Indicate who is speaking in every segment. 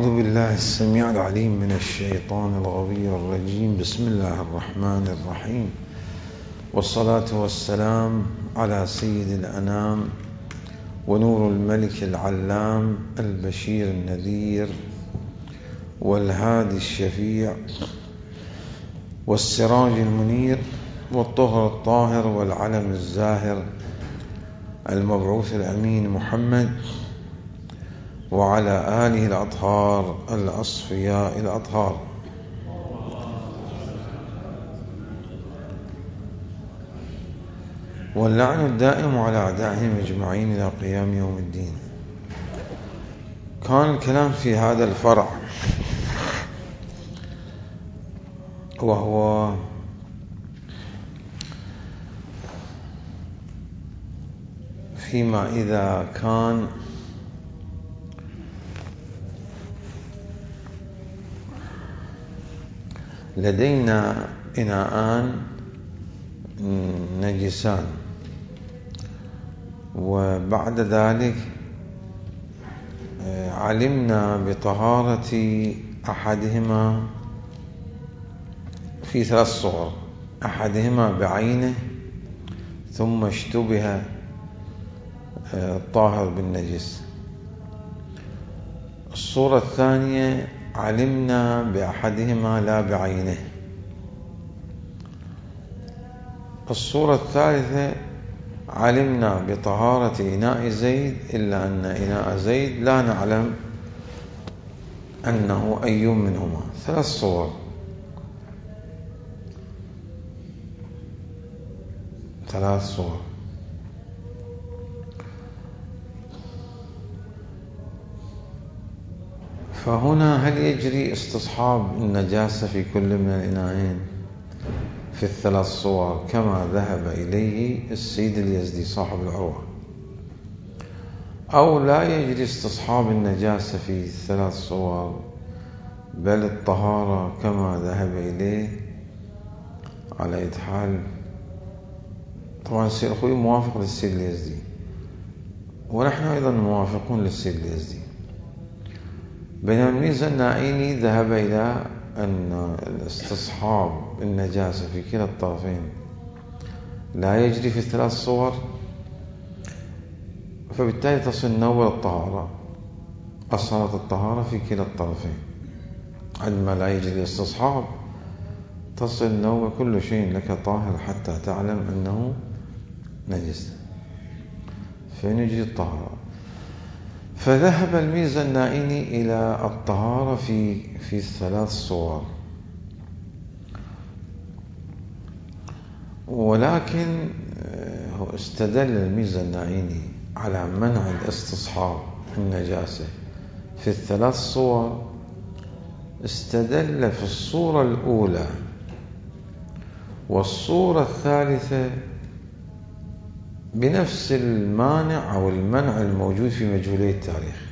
Speaker 1: أعوذ بالله السميع العليم من الشيطان الغوي الرجيم. بسم الله الرحمن الرحيم، والصلاة والسلام على سيد الأنام ونور الملك العلام البشير النذير والهادي الشفيع والسراج المنير والطهر الطاهر والعلم الزاهر المبعوث الأمين محمد وعلى آله الأطهار الأصفياء الأطهار. واللعن الدائم على أعدائهم أجمعين إلى قيام يوم الدين. كان الكلام في هذا الفرع وهو فيما إذا كان لدينا إناءان نجسان وبعد ذلك علمنا بطهارة أحدهما في ثلاث صور: أحدهما بعينه ثم اشتبه الطاهر بالنجس. الصورة الثانية علمنا بأحدهما لا بعينه. الصورة الثالثة علمنا بطهارة إناء زيد، إلا أن إناء زيد لا نعلم أنه أي منهما. ثلاث صور. فهنا هل يجري استصحاب النجاسة في كل من الإناءين في الثلاث صور كما ذهب إليه السيد اليزدي صاحب العروة، أو لا يجري استصحاب النجاسة في الثلاث صور بل الطهارة كما ذهب إليه؟ على أي حال طبعا السيد أخوي موافق للسيد اليزدي ونحن أيضا موافقون للسيد اليزدي، بينما الميزة النائيني ذهب إلى أن استصحاب النجاسة في كلا الطرفين لا يجري في الثلاث صور، فبالتالي تصل نوبة الطهارة، أصالة الطهارة في كلا الطرفين. عندما لا يجري استصحاب تصل نوبة كل شيء لك طاهر حتى تعلم أنه نجس فنجري الطهارة. فذهب الميزة النائني إلى الطهارة في الثلاث صور، ولكن هو استدل الميزة النائني على منع الاستصحاب النجاسة في الثلاث صور. استدل في الصورة الأولى والصورة الثالثة بنفس المانع أو المنع الموجود في مجهولي التاريخ،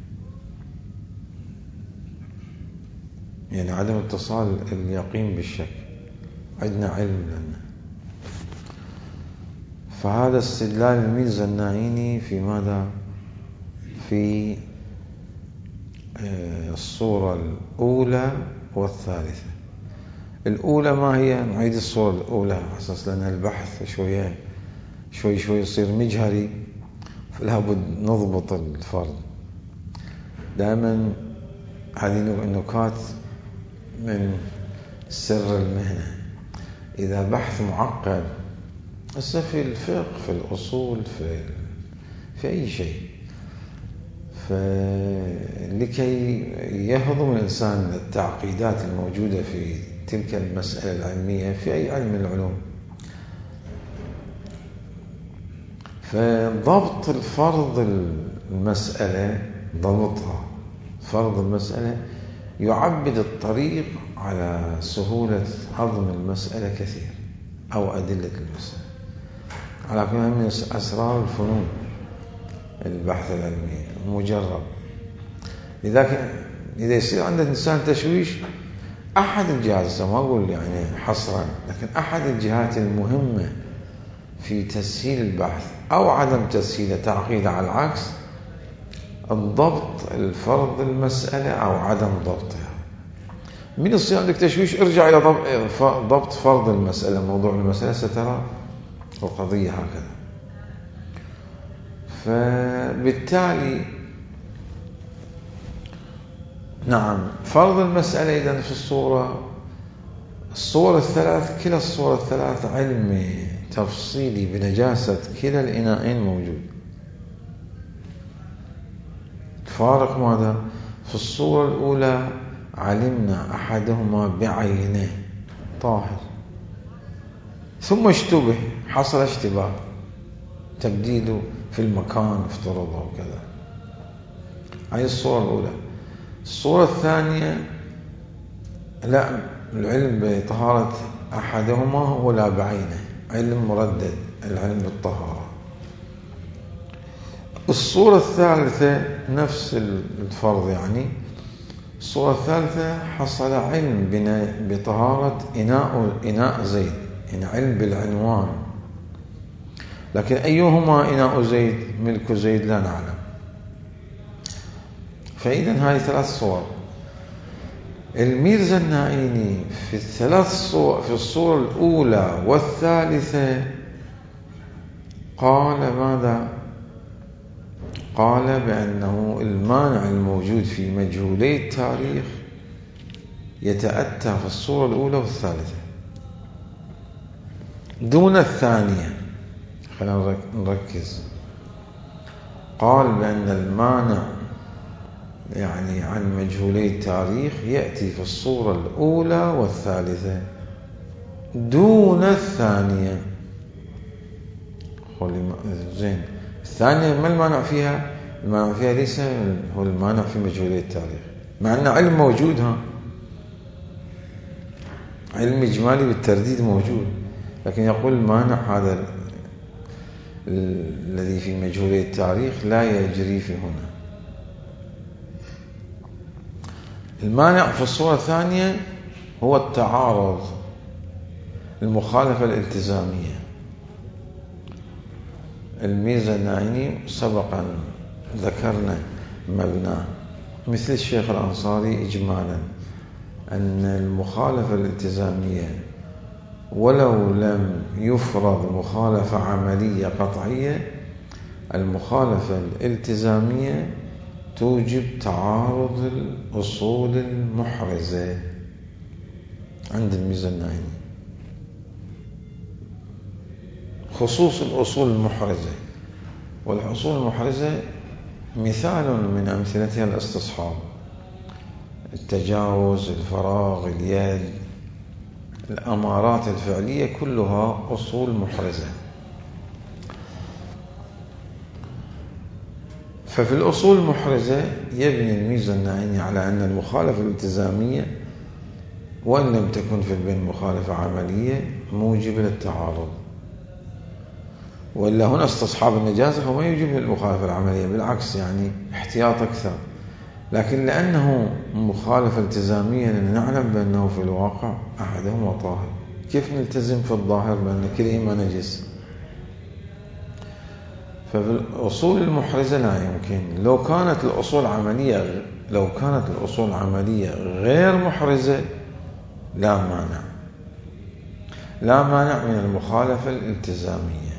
Speaker 1: يعني عدم اتصال اليقين بالشك، عندنا علم لنا. فهذا استدلال الميزة النائيني في ماذا؟ في الصورة الأولى والثالثة. الأولى ما هي؟ نعيد الصورة الأولى أساس لأن البحث شوي يصير مجهري، فلا بد نضبط الفرد. دائما هذه النكات من سر المهنة. إذا بحث معقد هسه في الفقه، في الأصول، في أي شيء، فلكي يهضم الإنسان التعقيدات الموجودة في تلك المسألة العلمية في أي علم من العلوم، فضبط الفرض المسألة، ضبطها فرض المسألة يعبد الطريق على سهولة هضم المسألة كثير أو أدلة المسألة. على كل من أسرار الفنون البحث العلمي مجرب. إذا يصير عند الإنسان تشويش، أحد الجهات، ما أقول يعني حصرا، لكن أحد الجهات المهمة في تسهيل البحث أو عدم تسهيله تعقيد على العكس الضبط الفرض المسألة أو عدم ضبطها. من يصير عندك تشويش ارجع إلى ضبط فرض المسألة، موضوع المسألة سترى القضية هكذا. فبالتالي نعم فرض المسألة إذن في الصور الثلاث، كلا الصور الثلاث علم تفصيلي بنجاسة كلا الإناءين موجود. فارق ماذا؟ في الصورة الأولى علمنا أحدهما بعينه طاهر، ثم اشتبه، حصل اشتباه، تبديله في المكان افترضه وكذا. هذه الصورة الأولى. الصورة الثانية لا، العلم بطهارة أحدهما هو لا بعينه، علم مردد، العلم بالطهارة. الصورة الثالثة نفس الفرض، يعني الصورة الثالثة حصل علم بطهارة إناء زيد، يعني علم بالعنوان، لكن أيهما إناء زيد ملك زيد لا نعلم. فإذا هذه ثلاث صور. الميرزا النائيني في الثلاث صور، في الصورة الأولى والثالثة قال ماذا؟ قال بأنه المانع الموجود في مجهولي التاريخ يتأتى في الصورة الأولى والثالثة دون الثانية. خلينا نركز. قال بأن المانع يعني عن مجهولي التاريخ يأتي في الصورة الأولى والثالثة دون الثانية. زين، الثانية ما المانع فيها؟ المانع فيها ليس هو المانع في مجهولي التاريخ، مع أن علم موجود، علم إجمالي بالترديد موجود، لكن يقول المانع هذا الذي في مجهولي التاريخ لا يجري في هنا. المانع في الصورة الثانية هو التعارض، المخالفة الالتزامية. الميزة النائيني سبقا ذكرنا مبناه مثل الشيخ الأنصاري إجمالا أن المخالفة الالتزامية ولو لم يفرض مخالفة عملية قطعية، المخالفة الالتزامية توجب تعارض الأصول المحرزة عند الميزة النائيني، خصوص الأصول المحرزة. والأصول المحرزة مثال من أمثلتها الاستصحاب، التجاوز، الفراغ، اليد، الأمارات الفعلية، كلها أصول محرزة. ففي الأصول المحرزة يبني الميزة النائيني على أن المخالفة الالتزامية وإن لم تكن في البين مخالفة عملية موجب للتعارض، وإلا هنا استصحاب النجاسة هو ما يوجب للمخالفة العملية، بالعكس يعني احتياط أكثر. لكن لأنه مخالفة التزامية نعلم بأنه في الواقع أحدهما طاهر، كيف نلتزم في الظاهر بأن كلهما نجس؟ ففي الأصول المحرزة لا يمكن. لو كانت الأصول عملية غير محرزة لا مانع من المخالفة الالتزامية.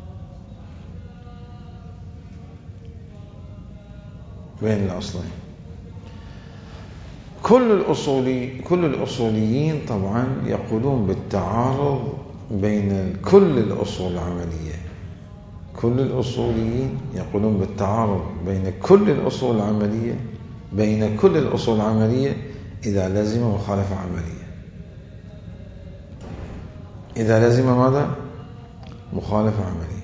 Speaker 1: بين الأصلين. كل الأصوليين طبعا يقولون بالتعارض بين كل الأصول العملية. كل الأصوليين يقولون بالتعارض بين كل الأصول العملية إذا لزم مخالفة عملية. إذا لزم ماذا؟ مخالفة عملية.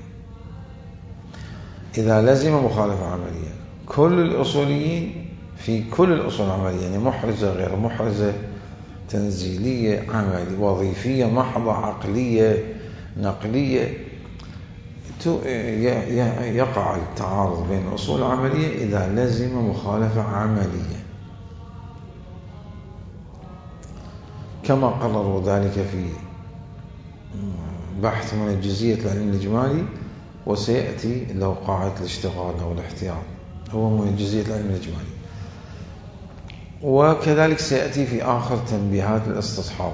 Speaker 1: إذا لزم مخالفة عملية. كل الأصوليين في كل الأصول العملية، يعني محرزة، غير محرزة، تنزيلية، عملية، وظيفية محضة، عقلية، نقلية، يقع التعارض بين الأصول العملية إذا لزم مخالفة عملية، كما قرروا ذلك في بحث من جزئية العلم الإجمالي، وسيأتي له قاعدة الاشتغال أو الاحتياط. هو من جزئية العلم الإجمالي. وكذلك سيأتي في آخر تنبيهات الاستصحاب.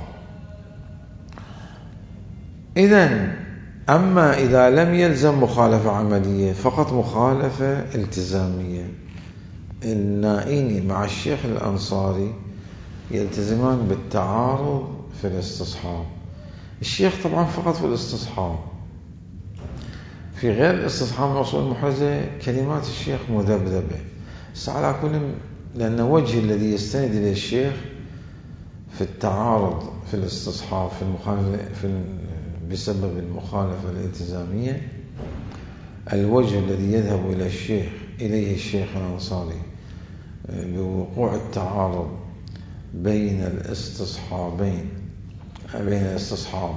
Speaker 1: أما إذا لم يلزم مخالفة عملية، فقط مخالفة التزامية، النائيني مع الشيخ الأنصاري يلتزمان بالتعارض في الاستصحاب. الشيخ طبعا فقط في الاستصحاب، في غير الاستصحاب من الأصول المحرزة كلمات الشيخ مذبذبة. على كل، لأن وجه الذي يستند إليه الشيخ في التعارض في الاستصحاب في المخالفة بسبب المخالفة الالتزامية، الوجه الذي يذهب إليه الشيخ الأنصاري بوقوع التعارض بين الاستصحابين، بين الاستصحاب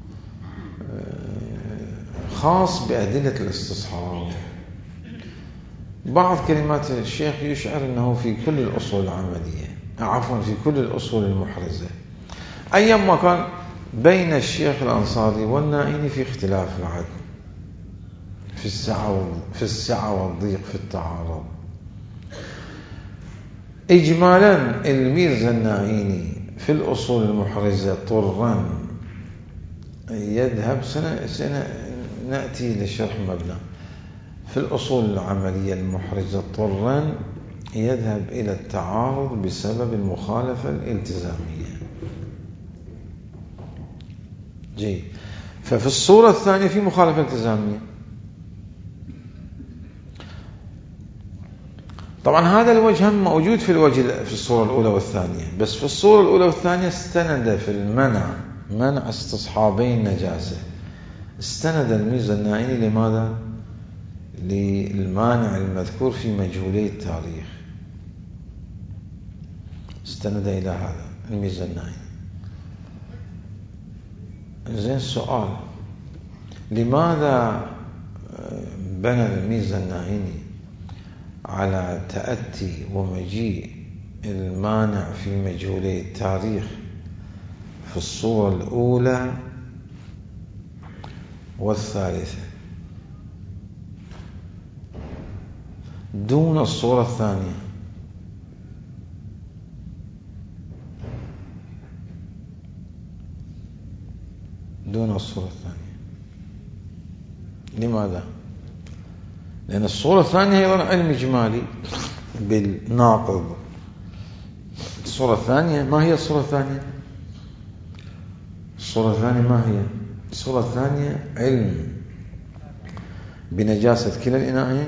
Speaker 1: خاص بأدلة الاستصحاب. بعض كلمات الشيخ يشعر أنه في كل الأصول العملية، في كل الأصول المحرزة. أيما كان بين الشيخ الأنصاري والنائيني في اختلاف العدل في السعة والضيق في التعارض. إجمالا الميرزا النائيني في الأصول المحرزة طرا يذهب نأتي لشرح مبنى في الأصول العملية المحرزة طرا يذهب إلى التعارض بسبب المخالفة الالتزامية. جيد. ففي الصورة الثانية في مخالفة التزامية. طبعا هذا الوجه هم موجود في الصورة الأولى والثانية، بس في الصورة الأولى والثانية استند في منع استصحابي النجاسة، استند الميرزا النائيني لماذا؟ للمانع المذكور في مجهولي التاريخ، استند إلى هذا الميرزا النائيني. زين، سؤال: لماذا بنى الميرزا النائيني على تأتي ومجيء المانع في مجهولي التاريخ في الصورة الأولى والثالثة دون الصورة الثانية؟ دون الصورة الثانية لماذا؟ لأن الصورة الثانية أيضا علم إجمالي بالناقض. الصورة الثانية ما هي الصورة الثانية؟ الصورة الثانية ما هي؟ الصورة الثانية علم بنجاسة كلا الإناءين،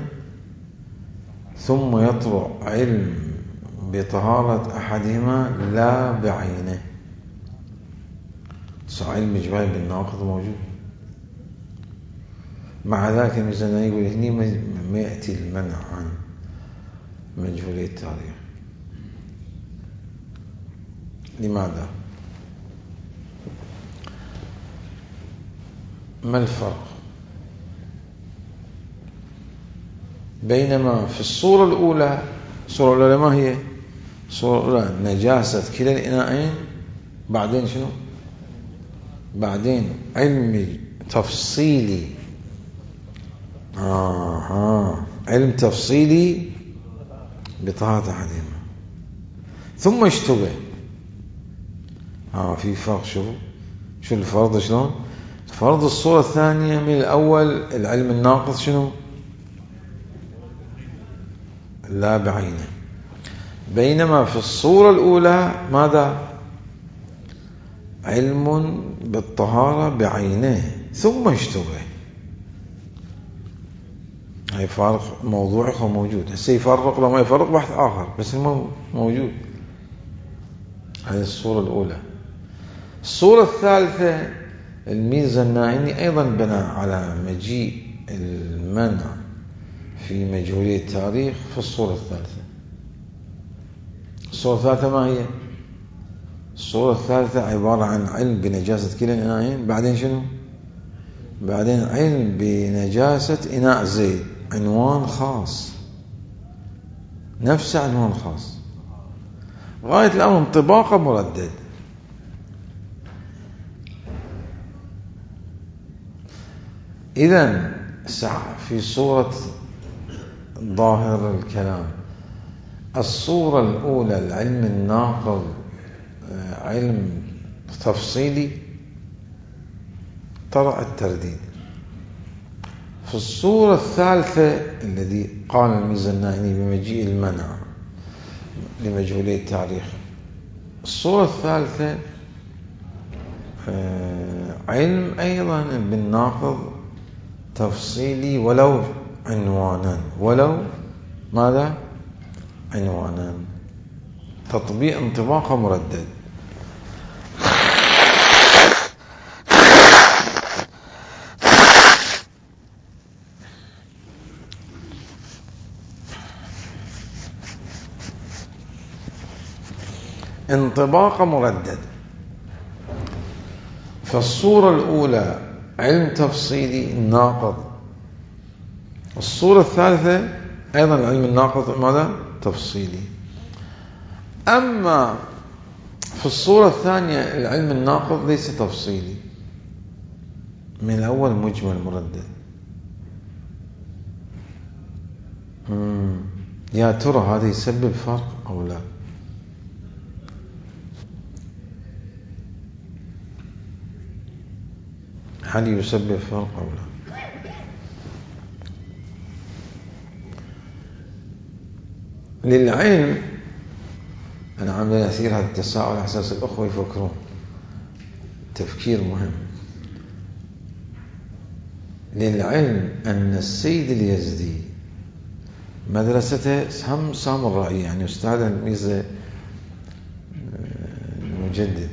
Speaker 1: ثم يطرأ علم بطهارة أحدهما لا بعينه. علم إجمالي بالناقض موجود. مع ذلك الميزان يقول هني ما يأتي المنع عن مجهولي التاريخ. لماذا؟ ما الفرق بينما في الصورة الأولى ما هي؟ الصورة الأولى نجاسة كلا الإناءين، بعدين شنو؟ بعدين علم تفصيلي، علم تفصيلي بطهارة أحدهما، ثم اشتبه. في فرق. شو الفرض؟ شلون فرض الصورة الثانية من الأول؟ العلم الناقص شنو؟ لا بعينه. بينما في الصورة الأولى ماذا؟ علم بالطهارة بعينه ثم اشتبه. هاي فارق موضوعي موجود. هسه يفرق لو ما يفرق بحث آخر، بس موجود. هذه الصورة الأولى. الصورة الثالثة الميرزا النائيني أيضا بنى على مجيء المنع في مجهولي التاريخ في الصورة الثالثة. الصورة الثالثة ما هي؟ الصورة الثالثة عبارة عن علم بنجاسة كلا الإناءين، بعدين شنو؟ بعدين علم بنجاسة إناء زيد، عنوان خاص، نفس عنوان خاص، غاية الأمر انطباقه مردد. إذن في صورة ظاهر الكلام. الصورة الأولى العلم الناقض علم تفصيلي طرأ الترديد. في الصورة الثالثة الذي قال الميزانيني بمجيء المنع لمجهولي التاريخ، الصورة الثالثة علم أيضا بالناقض تفصيلي ولو عنوانا، ولو ماذا؟ عنوانا، تطبيق انطباق مردد. انطباق مردد. فالصورة الأولى علم تفصيلي ناقض، الصورة الثالثة أيضا العلم الناقض ماذا؟ تفصيلي. أما في الصورة الثانية العلم الناقض ليس تفصيلي، من الأول مجمل مردد. يا ترى هذا يسبب فرق أو لا؟ هل يسبب فرق أو لا؟ للعلم، أنا عم أثير هذا التساؤل على أساس الأخوة يفكرون تفكير مهم. للعلم أن السيد اليزدي مدرسته هم سامرائية، يعني أستاذ الميزة المجدد،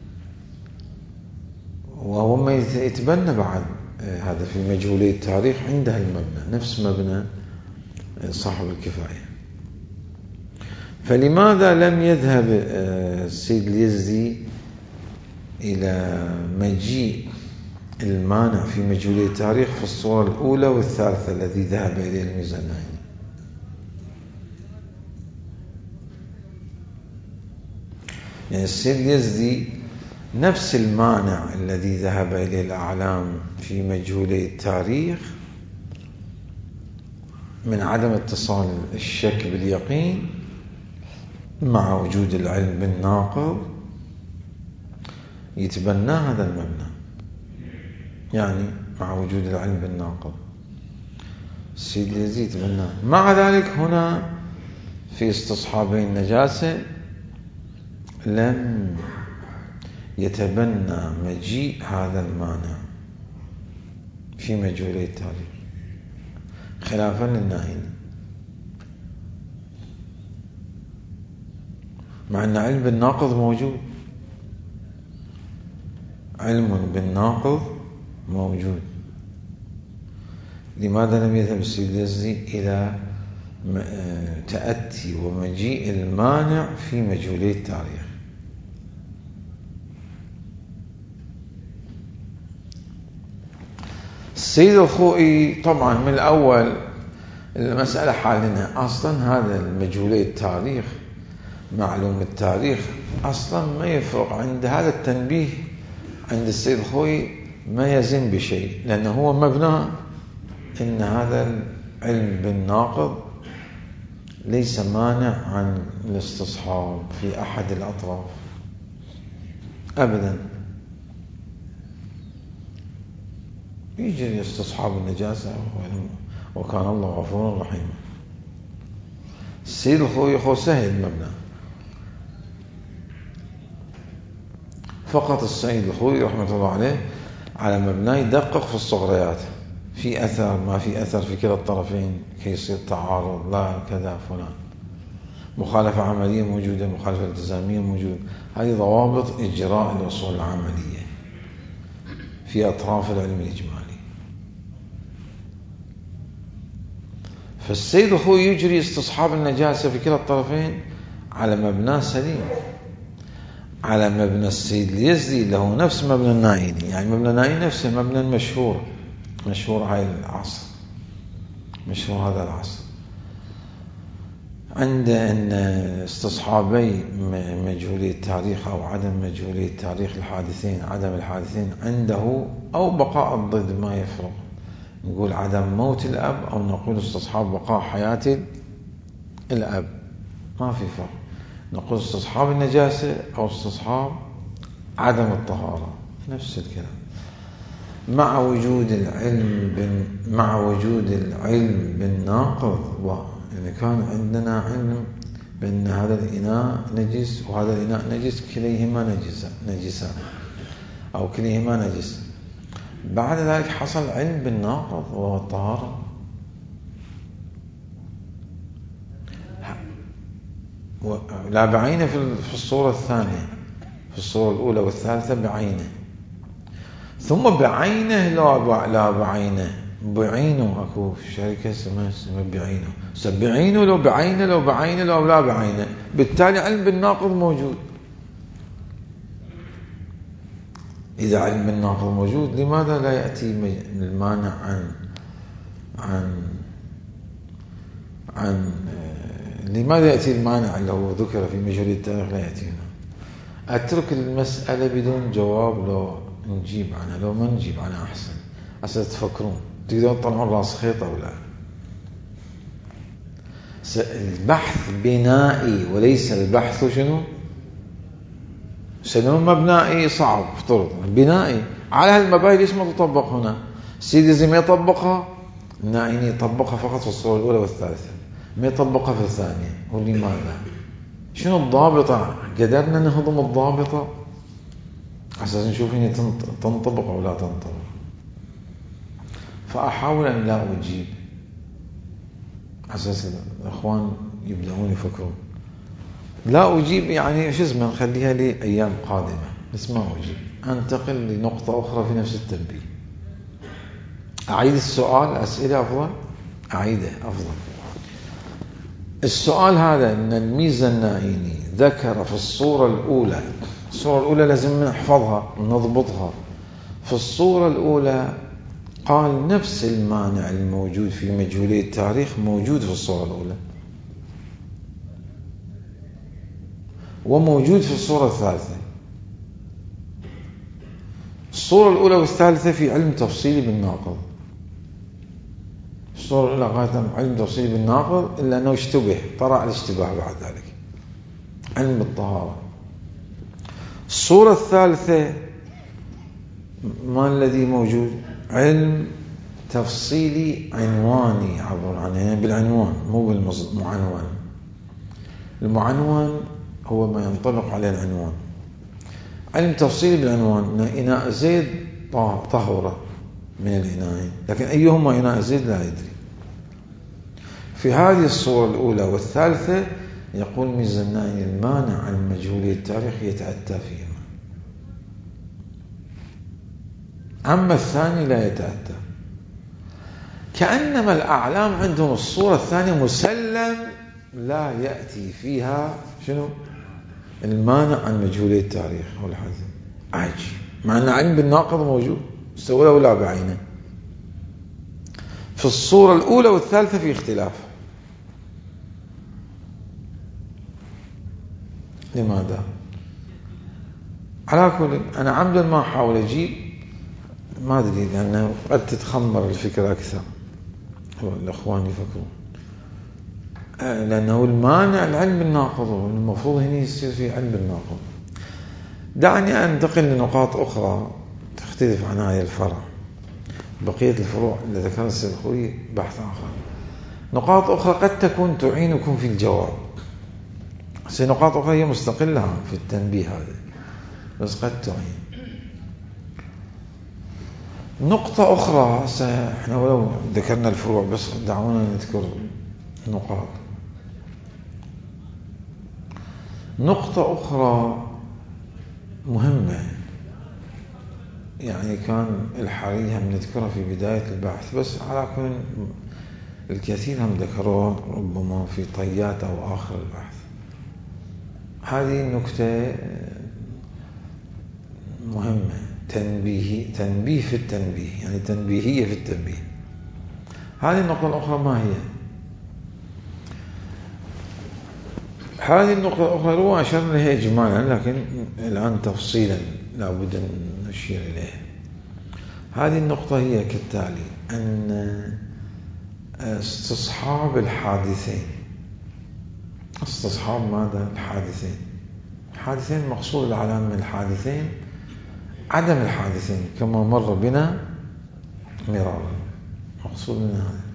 Speaker 1: وهو ما يتبنى بعد هذا في مجهولي التاريخ عنده المبنى نفس مبنى صاحب الكفاية. فلماذا لم يذهب السيد اليزدي إلى مجيء المانع في مجهولي التاريخ في الصورة الأولى والثالثة الذي ذهب إليه الميزانيني؟ يعني السيد اليزدي نفس المانع الذي ذهب إليه الأعلام في مجهولي التاريخ من عدم اتصال الشك باليقين مع وجود العلم بالناقض، يتبنى هذا المبنى، يعني مع وجود العلم بالناقض السيد اليزدي يتبناه. مع ذلك هنا في استصحابي النجاسة لم يتبنى مجيء هذا المانع في مجهولي التاريخ خلافا للنائين، مع أن علم بالناقض موجود، علم بالناقض موجود. لماذا لم يذهب السيد اليزدي إلى تأتي ومجيء المانع في مجهولي التاريخ؟ السيد الخوئي طبعا من الأول المسألة حالنا أصلا هذا المجهولي التاريخ معلوم التاريخ أصلا ما يفرق عند هذا التنبيه عند السيد الخوئي ما يزن بشيء، لأنه هو مبنى إن هذا العلم بالناقض ليس مانع عن الاستصحاب في أحد الأطراف أبدا، يجري استصحاب النجاسة وكان الله غفورا رحيما. السيد الخوئي سهل المبنى، فقط السيد الخوئي رحمة الله عليه على مبنى يدقق في الصغريات، في أثر ما في أثر في كلا الطرفين كي يصير تعارض، لا كذا فلان، مخالفة عملية موجودة، مخالفة التزامية موجودة، هذه ضوابط إجراء الأصول العملية في أطراف العلم الإجمالي. فالسيد الخوئي يجري استصحاب النجاسة في كلا الطرفين على مبنى سليم، على مبنى السيد اليزدي له نفس مبنى النائيني، يعني مبنى النائيني نفس المبنى المشهور، مشهور هاي العصر، مشهور هذا العصر، عند أن استصحابي مجهولي التاريخ أو عدم مجهولي التاريخ الحادثين، عدم الحادثين عنده أو بقاء الضد ما يفرق، نقول عدم موت الأب أو نقول استصحاب بقاء حياة الأب، ما في فرق. نقول استصحاب النجاسة أو استصحاب عدم الطهارة، نفس الكلام. مع وجود العلم بالناقض. يعني كان عندنا علم بأن هذا الإناء نجس وهذا الإناء نجس، كليهما نجسان أو كليهما نجس. بعد ذلك حصل علم بالناقض وهو الطهارة. لا بعينه في الصورة الثانية، في الصورة الأولى والثالثة بعينه، ثم بعينه لا بعينه أكو شركة اسمها بعينه، بعينه لو بعينه لو بعينه لو لا بعينه، بالتالي علم بالناقض موجود. إذا علم بالناقض موجود، لماذا لا يأتي المانع لماذا يأتي المانع اللي هو ذكر في مجهولية التاريخ لا يأتي هنا؟ أترك المسألة بدون جواب، لو نجيب عنها لو ما نجيب عنها أحسن، عشان تفكرون تقدرون تطلعون راس خيط أو لا. البحث بنائي وليس البحث شنو مبنائي، صعب افترض بنائي على هالمبادئ. ليش ما تطبق هنا؟ سيدي زي ما يطبقها النائين يطبقها فقط في الصورة الأولى والثالثة، ما يطبقها في الثانية. ولماذا؟ شنو الضابطة؟ قدرنا نهضم الضابطة عشان نشوف هي تنطبق أو لا تنطبق. فأحاول أن لا أجيب أساس الأخوان يبدأون يفكرون. لا أجيب يعني شو اسمه، نخليها لي أيام قادمة، بس ما أجيب. أنتقل لنقطة أخرى في نفس التنبيه. أعيد السؤال، أسئلة أفضل، أعيده أفضل. السؤال هذا أن الميزة النائيني ذكر في الصورة الأولى، الصورة الأولى لازم نحفظها ونضبطها. في الصورة الأولى قال نفس المانع الموجود في مجهولية التاريخ موجود في الصورة الأولى وموجود في الصورة الثالثة. الصورة الأولى والثالثة في علم تفصيلي بالناقض. الصورة الأولى قالت علم تفصيلي بالناقض، إلا أنه اشتبه، طرأ الاشتباه بعد ذلك، علم بالطهارة. الصورة الثالثة ما الذي موجود؟ علم تفصيلي عنواني، عبر عنه بالعنوان مو بالمعنون. المعنون هو ما ينطبق عليه العنوان. علم تفصيلي بالعنوان، إناء زيد طهورة من الإناءين، لكن أيهما إناء زيد لا يدري. في هذه الصورة الأولى والثالثة يقول ميزاني المانع عن مجهولية التاريخ يتأتى فيهما، أما الثاني لا يتأتى. كأنما الأعلام عندهم الصورة الثانية مسلم لا يأتي فيها شنو؟ المانع عن مجهولية التاريخ والحزم. عجيب، مع أن علم بالناقض موجود، استولى ولا بعينه. في الصورة الأولى والثالثة في اختلاف. لماذا؟ على كل أنا عمدا ما أحاول أجيب، ما أدري، لأنه قد تتخمر الفكرة أكثر الأخوان يفكرون، لأنه المانع العلم بالناقض، المفروض هنا يصير في علم بالناقض. دعني أنتقل لنقاط أخرى تختلف عن هذه الفرع. بقية الفروع اللي ذكرها السيد الخوي بحث آخر. نقاط أخرى قد تكون تعينكم في الجواب، نقاط أخرى هي مستقلة في التنبيه هذا، بس قد تعين. نقطة أخرى، احنا ولو ذكرنا الفروع بس دعونا نذكر نقاط. نقطة أخرى مهمة يعني كان الحري هم نذكرها في بداية البحث، بس على كل الكثير هم ذكروها ربما في طيات أو آخر البحث. هذه النكتة مهمة، تنبيه في التنبيه، يعني تنبيهية في التنبيه. هذه النقطة الأخرى ما هي؟ هذه النقطة الأخرى هو أشرنا لها إجمالا، لكن الآن تفصيلا لابد أن نشير إليها. هذه النقطة هي كالتالي: أن استصحاب الحادثين. استصحاب ماذا؟ الحادثين. الحادثين مقصود العلام من الحادثين عدم الحادثين كما مر بنا مرارا، مقصود من هذا.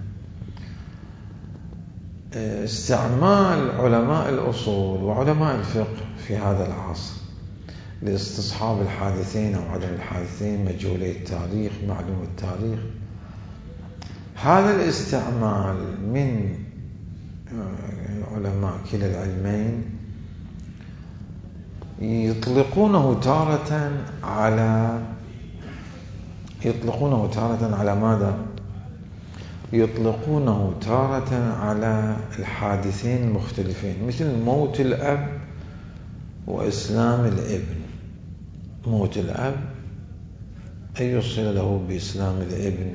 Speaker 1: استعمال علماء الأصول وعلماء الفقه في هذا العصر لاستصحاب الحادثين أو عدم الحادثين، مجهولي التاريخ، معلوم التاريخ، هذا الاستعمال من علماء كلا العلمين يطلقونه تارة على ماذا؟ يطلقونه تارة على الحادثين المختلفين، مثل موت الأب وإسلام الابن. موت الأب أن يوصل له بإسلام الابن،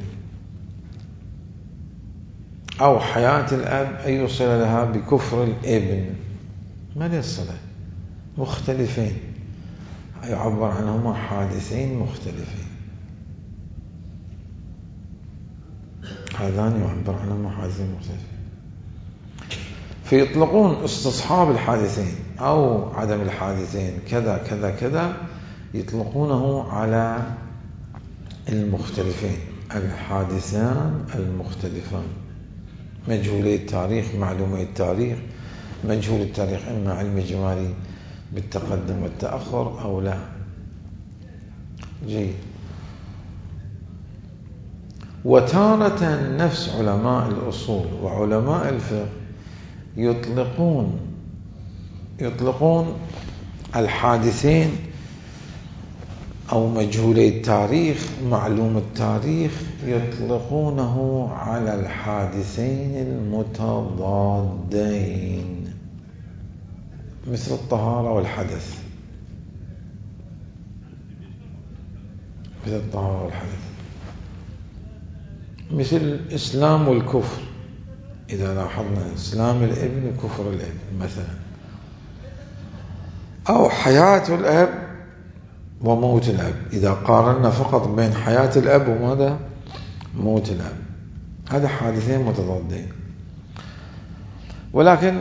Speaker 1: أو حياة الأب أن يوصل لها بكفر الابن، ما لها صلة، مختلفين، يعبر عنهما حادثين مختلفين. هذان يعبر عنهما حادثين مختلفين، فيطلقون استصحاب الحادثين أو عدم الحادثين كذا كذا كذا، يطلقونه على المختلفين، الحادثان المختلفان، مجهولي التاريخ، معلومي التاريخ. مجهول التاريخ إما علم إجمالي بالتقدم والتأخر أو لا. جيد. وتارة نفس علماء الأصول وعلماء الفقه يطلقون الحادثين أو مجهولي التاريخ، معلوم التاريخ، يطلقونه على الحادثين المتضادين، مثل الطهارة والحدث. مثل الإسلام والكفر، إذا لاحظنا إسلام الابن وكفر الابن مثلا، أو حياة الأب وموت الأب، إذا قارنا فقط بين حياة الأب وماذا؟ موت الأب. هذا حادثين متضادين. ولكن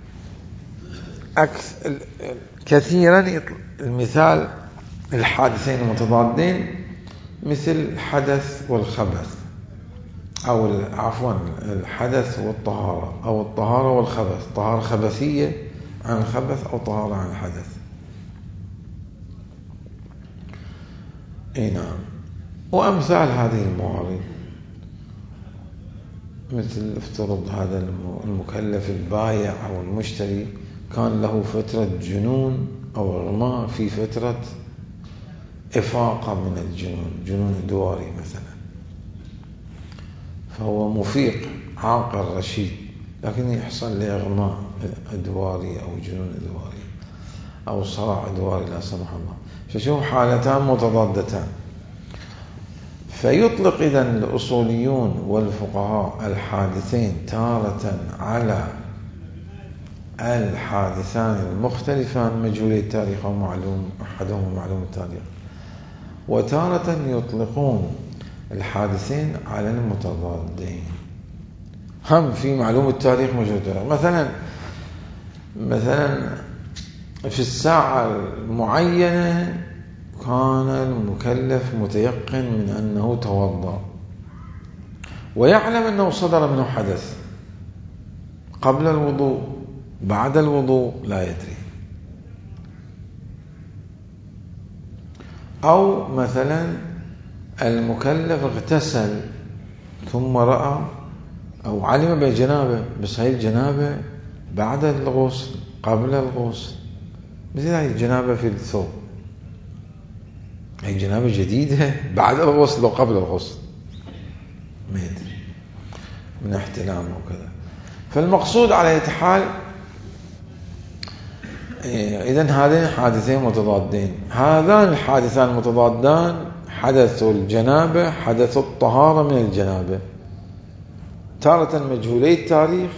Speaker 1: كثيرا المثال الحادثين المتضادين مثل الحدث والخبث، أو عفوا الحدث والطهارة، أو الطهارة والخبث، طهارة خبثية عن الخبث أو طهارة عن الحدث. نعم. وأمثال هذه الموارد، مثل افترض هذا المكلف البايع أو المشتري كان له فترة جنون أو إغماء في فترة إفاقة من الجنون، جنون دواري مثلا، فهو مفيق عاقل رشيد، لكن يحصل له إغماء أدواري أو جنون أدواري أو صراع أدواري لا سمح الله، فشوف حالتان متضادتان. فيطلق إذن الأصوليون والفقهاء الحادثين تارة على الحادثان المختلفان، مجهولي التاريخ أو معلوم أحدهما معلوم التاريخ، وتارة يطلقون الحادثين على المتضادين، هم في معلوم التاريخ مجهول التاريخ. مثلا في الساعة المعينة كان المكلف متيقن من أنه توضأ، ويعلم أنه صدر منه حدث قبل الوضوء بعد الوضوء لا يدري. أو مثلا المكلف اغتسل ثم رأى أو علم بالجنابة، بس هاي الجنابة بعد الغسل قبل الغسل، مثل هاي الجنابة في الثوب، هاي جنابة جديدة بعد الغسل أو قبل الغسل، ما يدري من احتلام وكذا. فالمقصود على أي حال إذن هذين حادثين متضادين. هذان الحادثان المتضادان حدث الجنابة، حدث الطهارة من الجنابة، تارة مجهولي التاريخ،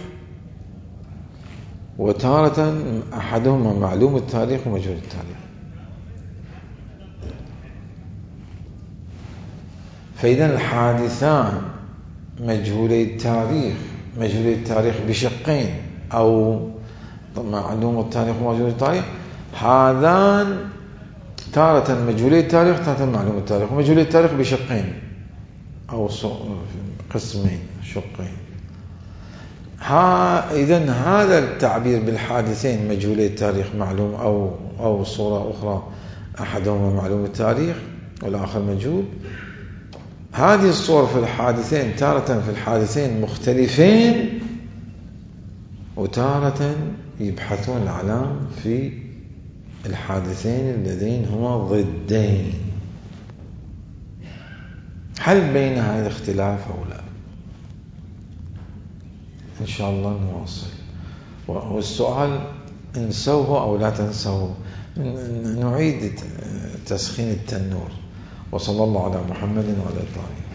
Speaker 1: وتارة أحدهما معلوم التاريخ ومجهول التاريخ. فإذا الحادثان مجهولي التاريخ بشقين، أو معلوم التاريخ ومجهول التاريخ، هذان تارة مجهولي التاريخ، تارة معلوم التاريخ. ومجهولي التاريخ بشقين أو قسمين، شقين. إذن هذا التعبير بالحادثين مجهولي التاريخ معلوم أو صورة أخرى أحدهما معلوم التاريخ والآخر مجهول، هذه الصور في الحادثين تارة في الحادثين مختلفين، وتارة يبحثون العلام في الحادثين اللذين هما ضدين. هل بين هذا اختلاف أو لا؟ إن شاء الله نواصل. والسؤال انسوه أو لا تنسوه، نعيد تسخين التنور. وصلى الله على محمد وعلى آله.